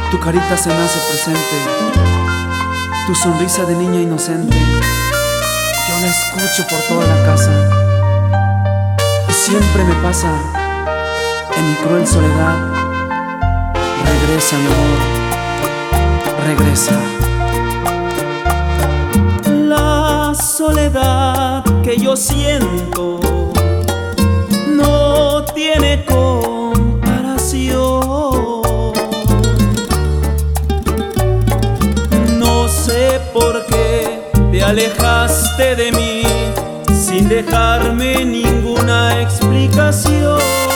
Tu carita se me hace presente, tu sonrisa de niña inocente. Yo la escucho por toda la casa y siempre me pasa en mi cruel soledad. Regresa, mi amor, regresa. La soledad que yo siento no tiene comparación. No sé por qué te alejaste de mí sin dejarme ninguna explicación.